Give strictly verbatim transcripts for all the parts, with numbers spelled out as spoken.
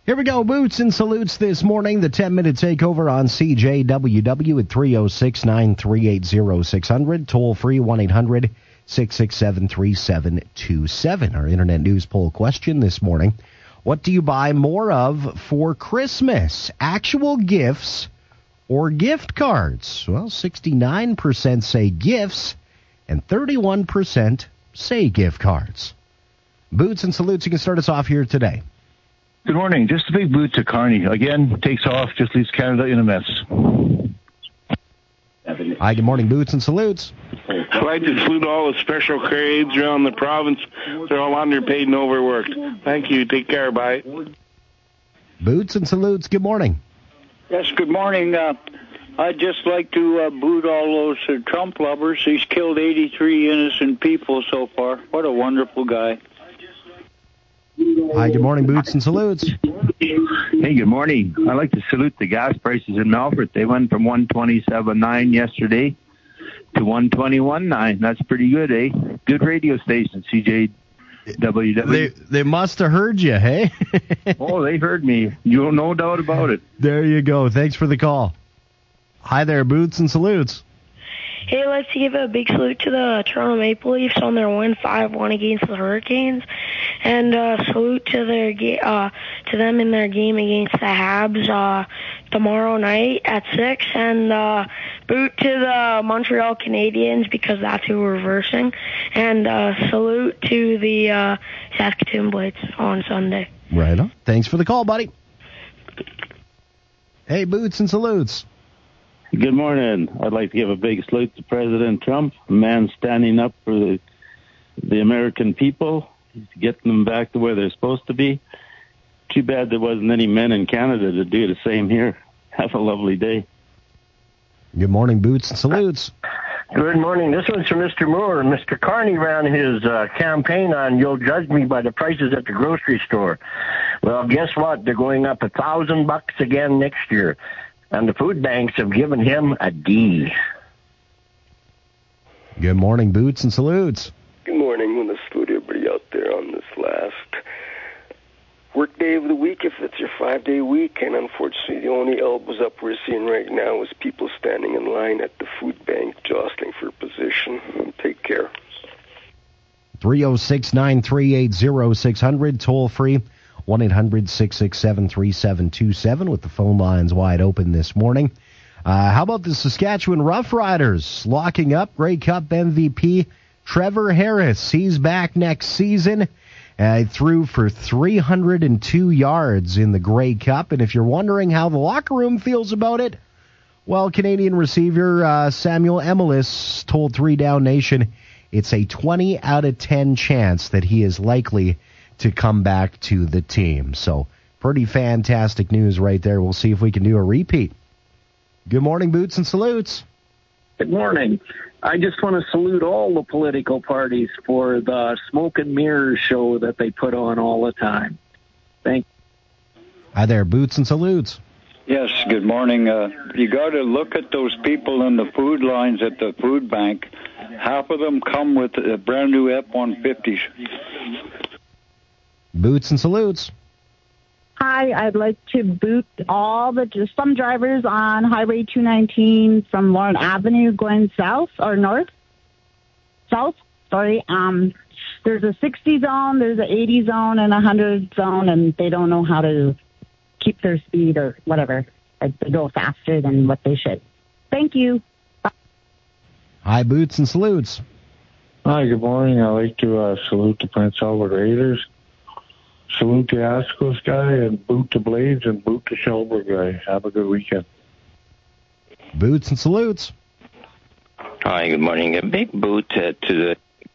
Here we go, Boots and Salutes this morning. The ten-minute takeover on C J W W at three oh six, nine three eight, oh six hundred. Toll free, one eight hundred, six six seven, three seven two seven. Our Internet News poll question this morning. What do you buy more of for Christmas? Actual gifts or gift cards? Well, sixty-nine percent say gifts and thirty-one percent say gift cards. Boots and Salutes, you can start us off here today. Good morning. Just a big boot to Carney. Again, takes off, just leaves Canada in a mess. Hi, good morning, Boots and Salutes. I'd like to salute all the special grades around the province. They're all underpaid and overworked. Thank you. Take care. Bye. Boots and Salutes, good morning. Yes, good morning. Uh, I'd just like to uh, boot all those uh, Trump lovers. He's killed eighty-three innocent people so far. What a wonderful guy. Hi, good morning, Boots and Salutes. Hey, good morning. I'd like to salute the gas prices in Melfort. They went from one twenty-seven nine yesterday to one twenty-one nine. That's pretty good, eh? Good radio station, C J W W. They, they must have heard you, hey? Oh, they heard me. You no doubt about it. There you go. Thanks for the call. Hi there, Boots and Salutes. Hey, I'd like to give a big salute to the Toronto Maple Leafs on their win five one against the Hurricanes, and uh, salute to their ga- uh, to them in their game against the Habs uh, tomorrow night at six, and uh, boot to the Montreal Canadiens because that's who we're reversing, and uh, salute to the uh, Saskatoon Blades on Sunday. Right on. Thanks for the call, buddy. Hey, Boots and Salutes. Good morning. I'd like to give a big salute to President Trump, a man standing up for the the American people, getting them back to where they're supposed to be. Too bad there wasn't any men in Canada to do the same here. Have a lovely day. Good morning, Boots and Salutes. Good morning. This one's from Mister Moore. Mister Carney ran his uh, campaign on "You'll judge me by the prices at the grocery store." Well, guess what? They're going up a thousand bucks again next year. And the food banks have given him a D. Good morning, Boots and Salutes. Good morning. I want to salute everybody out there on this last work day of the week, if it's your five-day week. And unfortunately, the only elbows up we're seeing right now is people standing in line at the food bank jostling for position. Take care. three oh six, nine three eight, oh six hundred, toll free. one eight hundred, six six seven, three seven two seven with the phone lines wide open this morning. Uh, how about the Saskatchewan Roughriders locking up Grey Cup M V P Trevor Harris? He's back next season. Uh, threw for three hundred two yards in the Grey Cup. And if you're wondering how the locker room feels about it, well, Canadian receiver uh, Samuel Emelis told Three Down Nation it's a twenty out of ten chance that he is likely to come back to the team. So pretty fantastic news right there. We'll see if we can do a repeat. Good morning, Boots and Salutes. Good morning. I just want to salute all the political parties for the smoke and mirrors show that they put on all the time. Thank you. Hi there, Boots and Salutes. Yes, good morning. Uh, you got to look at those people in the food lines at the food bank. Half of them come with uh, brand new F one fifties. Boots and Salutes. Hi, I'd like to boot all the just some drivers on Highway two nineteen from Lorne Avenue going south or north. South, sorry. Um, there's a sixty zone, there's an eighty zone, and a one hundred zone, and they don't know how to keep their speed or whatever. Like they go faster than what they should. Thank you. Bye. Hi, Boots and Salutes. Hi, good morning. I'd like to uh, salute the Prince Albert Raiders. Salute the Ascos guy, and boot the Blades, and boot the Shelburne guy. Have a good weekend. Boots and Salutes. Hi, good morning. A big boot uh, to the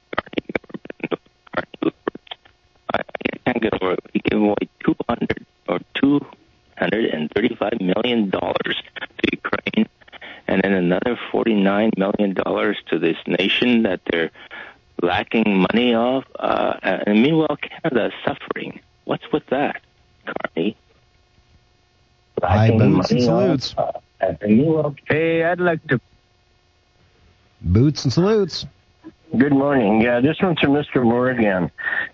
I can't get over it. We gave away two hundred or two hundred and thirty-five million dollars to Ukraine, and then another forty-nine million dollars to this nation that they're lacking money of. Uh, and meanwhile, Canada is suffering. What's with that, Carney? Hi, Boots and Salutes. Hey, I'd like to... Boots and Salutes. Good morning. Yeah, this one's from Mister Moore again.